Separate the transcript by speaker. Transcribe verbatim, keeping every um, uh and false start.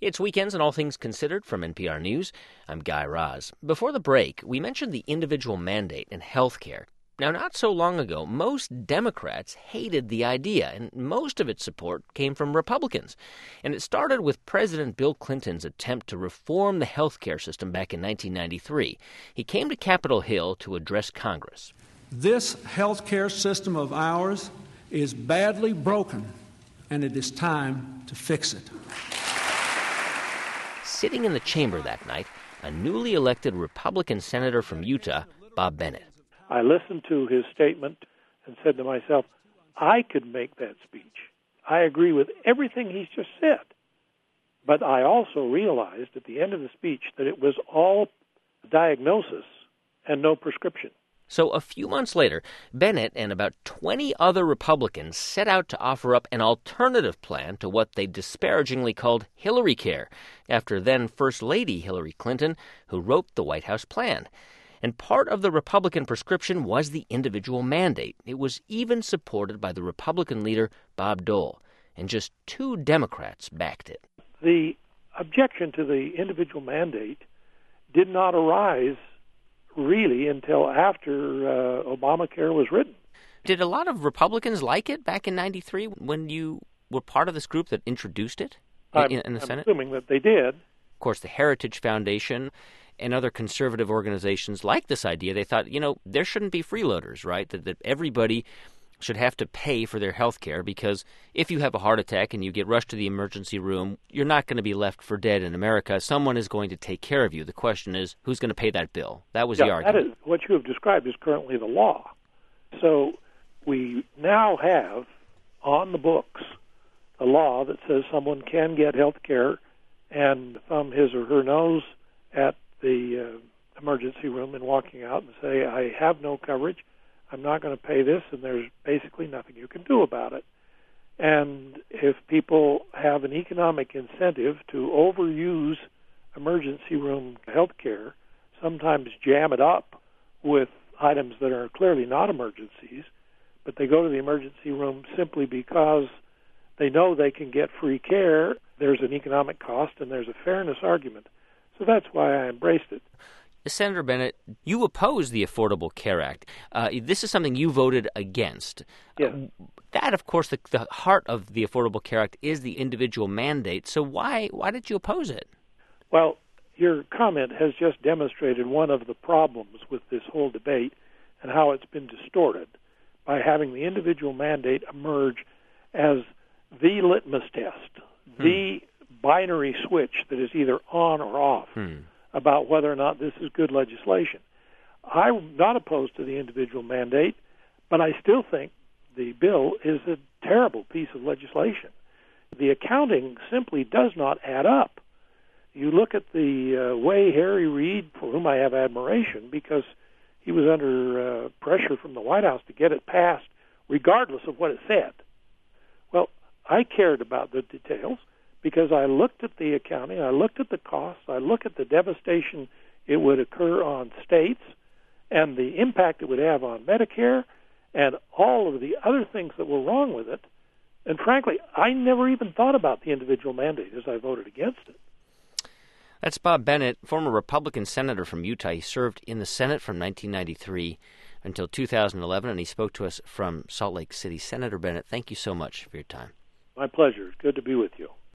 Speaker 1: It's Weekends and All Things Considered from N P R News. I'm Guy Raz. Before the break, we mentioned the individual mandate in health care. Now, not so long ago, most Democrats hated the idea, and most of its support came from Republicans. And it started with President Bill Clinton's attempt to reform the health care system back in nineteen ninety-three. He came to Capitol Hill to address Congress.
Speaker 2: This health care system of ours is badly broken, and it is time to fix it.
Speaker 1: Sitting in the chamber that night, a newly elected Republican senator from Utah, Bob Bennett.
Speaker 3: I listened to his statement and said to myself, I could make that speech. I agree with everything he's just said. But I also realized at the end of the speech that it was all diagnosis and no prescription.
Speaker 1: So a few months later, Bennett and about twenty other Republicans set out to offer up an alternative plan to what they disparagingly called Hillary Care, after then First Lady Hillary Clinton, who wrote the White House plan. And part of the Republican prescription was the individual mandate. It was even supported by the Republican leader, Bob Dole, and just two Democrats backed it.
Speaker 3: The objection to the individual mandate did not arise really until after uh, Obamacare was written.
Speaker 1: Did a lot of Republicans like it back in ninety-three when you were part of this group that introduced it in,
Speaker 3: I'm,
Speaker 1: in the
Speaker 3: I'm
Speaker 1: Senate?
Speaker 3: assuming that they did.
Speaker 1: Of course, the Heritage Foundation and other conservative organizations like this idea. They thought, you know, there shouldn't be freeloaders, right? That, that everybody should have to pay for their health care, because if you have a heart attack and you get rushed to the emergency room, you're not going to be left for dead in America. Someone is going to take care of you. The question is, who's going to pay that bill? That was
Speaker 3: yeah,
Speaker 1: the argument.
Speaker 3: That is, what you have described is currently the law. So we now have on the books a law that says someone can get health care and thumb his or her nose at the uh, emergency room and walking out and say, I have no coverage, I'm not going to pay this, and there's basically nothing you can do about it. And if people have an economic incentive to overuse emergency room health care, sometimes jam it up with items that are clearly not emergencies, but they go to the emergency room simply because they know they can get free care, there's an economic cost and there's a fairness argument. So that's why I embraced it.
Speaker 1: Senator Bennett, you oppose the Affordable Care Act. Uh, this is something you voted against.
Speaker 3: Yes.
Speaker 1: Uh, that, of course, the, the heart of the Affordable Care Act is the individual mandate. So why why did you oppose it?
Speaker 3: Well, your comment has just demonstrated one of the problems with this whole debate and how it's been distorted by having the individual mandate emerge as the litmus test, hmm. the binary switch that is either on or off. Hmm. about whether or not this is good legislation. I'm not opposed to the individual mandate, but I still think the bill is a terrible piece of legislation. The accounting simply does not add up. You look at the uh, way Harry Reid, for whom I have admiration, because he was under uh, pressure from the White House to get it passed regardless of what it said. Well, I cared about the details, because I looked at the accounting, I looked at the costs, I looked at the devastation it would occur on states and the impact it would have on Medicare and all of the other things that were wrong with it. And frankly, I never even thought about the individual mandate as I voted against it.
Speaker 1: That's Bob Bennett, former Republican senator from Utah. He served in the Senate from nineteen ninety-three until two thousand eleven, and he spoke to us from Salt Lake City. Senator Bennett, thank you so much for your time.
Speaker 3: My pleasure. It's good to be with you.